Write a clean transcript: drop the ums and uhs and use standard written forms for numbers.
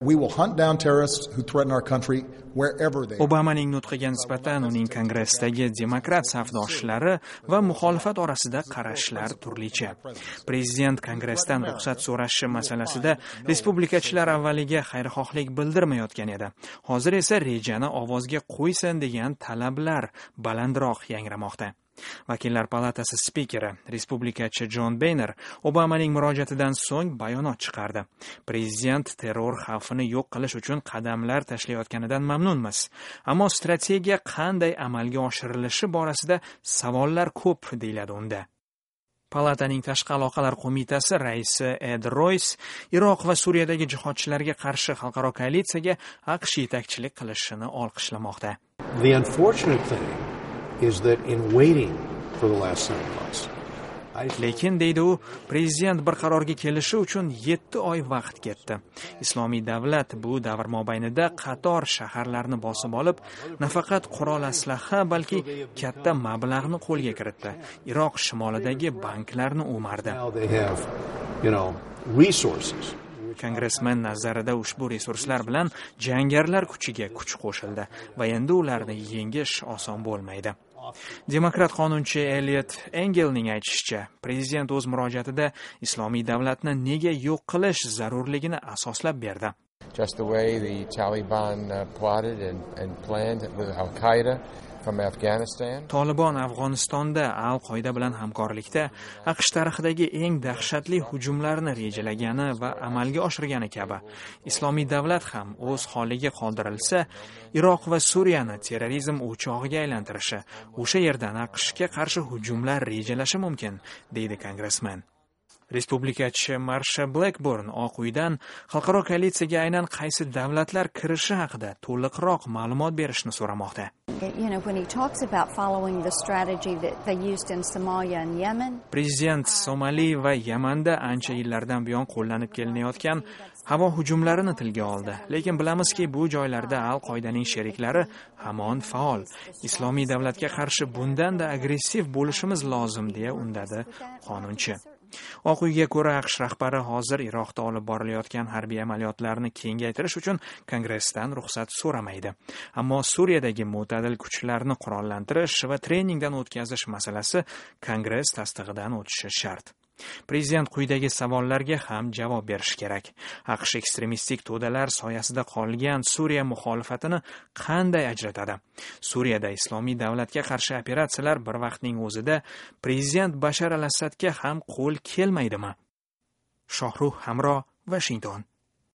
We will hunt down terrorists who threaten our country wherever they are. Obamaning nutqiga nisbatan uning Kongressdagi demokrat safdoshlari va muxolifat orasida qarashlar turlicha. Prezident Kongressdan ruxsat so'rashi masalasida respublikachilar avvaliga xayrixohlik bildirmayotgan edi. Hozir esa rejani ovozga qo'ysin degan talablar balandroq yangramoqda. Vakillar palatasi spikeri, respublikachi Jon Boehner Obamaning murojaatidan so'ng bayonot chiqardi. Prezident terror xavfini yo'q qilish uchun qadamlar tashlayotganidan mamnunmiz. Ammo strategiya qanday amalga oshirilishi borasida savollar ko'p deyiladi unda. Palataning tashqi aloqalar qo'mitasi raisi Ed Royce Iroq va Suriyadagi jihodchilarga qarshi xalqaro koalitsiyaga AQSh yetakchilik qilishini olqishlamoqda. The unfortunate thing is that in waiting for the last 7 months. Lekin deydi u, prezident bir qarorga kelishi uchun 7 oy vaqt ketdi. Islomiy davlat bu davr mobaynida qator shaharlarni bosib olib, nafaqat qurol aslaha, balki katta mablag'ni qo'lga kiritdi. Iroq shimolidagi banklarni o'mardi. Kongressmen nazarida ushbu resurslar bilan jangarilar kuchiga kuch qo'shildi va endi ularni yengish oson bo'lmaydi. Demokrat qonunchi Eliot Engelning aytishicha, prezident o'z murojaatida islomiy davlatni nega yo'q qilish zarurligini asoslab berdi. Just the way the Taliban plotted and planned with Al-Qaeda from Afghanistan. Taliban Afg'onistonda Al-Qoida bilan hamkorlikda AQSh tarixidagi eng dahshatli hujumlarni rejalagani va amalga oshirgani kabi, islomiy davlat ham o'z holiga qoldirilsa, Iroq va Suriyani terrorizm o'chog'iga aylantirishi, o'sha yerdan AQShga qarshi hujumlar rejalashi mumkin, deydi kongressmen. Respublikachi Marsha Blackburn Oq uydan xalqaro koalitsiyaga aynan qaysi davlatlar kirishi haqida to'liqroq ma'lumot berishni so'ramoqda. When he talks about following the strategy that they used in Somalia and Yemen. Prezident Somali va Yamanda ancha yillardan buyon qo'llanib kelinayotgan havo hujumlarini tilga oldi. Lekin bilamizki, bu joylarda Al-Qoidaning sheriklari hamon faol. Islomiy davlatga qarshi bundan-da agressiv bo'lishimiz lozim, deya undadi qonunchi. Oq uyga ko'ra, AQSh rahbari hozir Iroqda olib borilayotgan harbiy amaliyotlarni kengaytirish uchun Kongressdan ruxsat so'ramaydi. Ammo Suriyadagi mo'tadil kuchlarni qurollantirish va treningdan o'tkazish masalasi Kongress tasdig'idan o'tishi shart. Prezident quyidagi savollarga ham javob berish kerak. AQSh ekstremistik to'dalar soyasida qolgan Suriya muxolifatini qanday ajratadi? Suriyada islomiy davlatga qarshi operatsiyalar bir vaqtning o'zida prezident Bashar al-Assadga ham qo'l kelmaydimi? Shohruh Hamro, Washington.